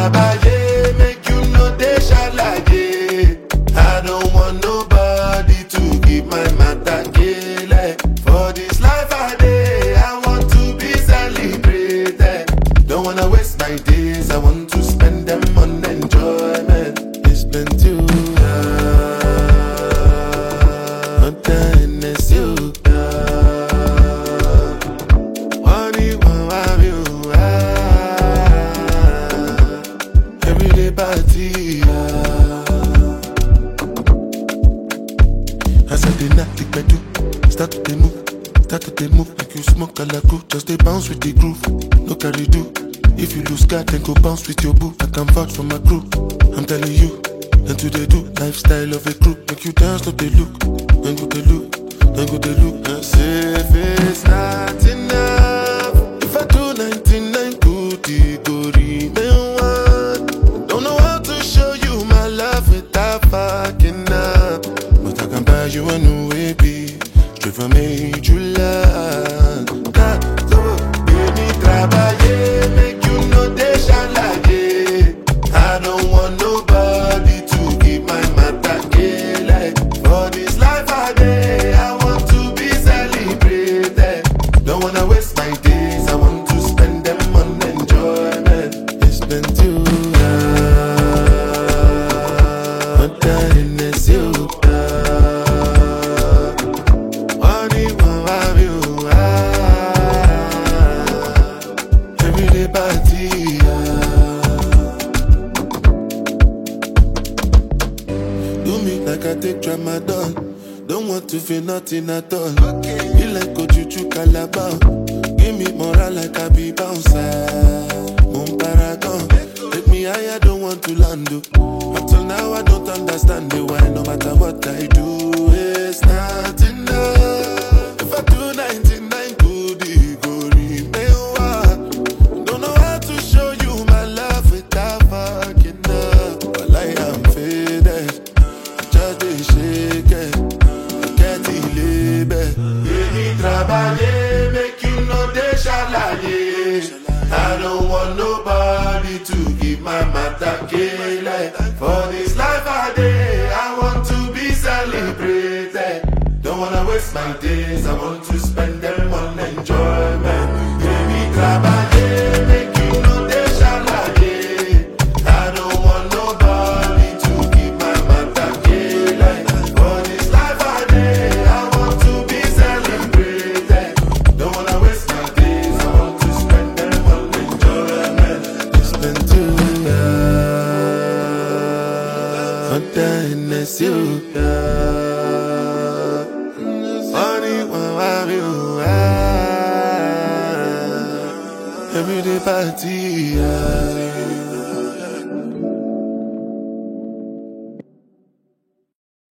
trabaye, make you know they shalaye. I don't want nobody to give my matter kele. For this life I dey, I want to be celebrated. Don't wanna waste my days, I want to spend them on enjoyment. It's been too hard, but then it's you. Everyday party, as I dey knock the pedal, start to dey move like you smoke a laku. Just dey bounce with the groove, no carry do. If you lose guard, then go bounce with your boo. I can vouch for my crew, I'm telling you. And to they do, lifestyle of a crew. Make you dance to the look, then go they look, then go they look. And say if it's not enough, if I do 99 good, it go remain one. Don't know how to show you my love without fucking up, but I can buy you a new baby, straight from major land. Baby, trabaye, make you know they shalaye. I don't want nobody to give my matter kele. For this life I dey, I want to be celebrated. Don't wanna waste my days, I want to spend them on enjoyment. It's been too hard, but then it's you. Everyday party, do me like I take tramadol. Don't want to feel nothing at all. Be like Ojuju Calabar. Give me moral like I be bouncer. Mon paragon, take me higher, don't want to land. Until now I don't understand the why. No matter what I do, it's not enough. If I do 99 good, it go remain one. Don't know how to show you my love without fucking up. But I am faded, just a shake it, get it label. Baby, trabaye, make you know they shalaye. I don't want nobody to give my matter kele. For this life I dey, I want to be celebrated. Don't wanna waste my days, I want to spend them on enjoyment. Baby, trabaye, make you know they shalaye. I don't want nobody to give my matter kele. For this life I dey, I want to be celebrated. Don't wanna waste my days, I want to spend them on enjoyment. It's been too hard, but then it's you. Everyday party,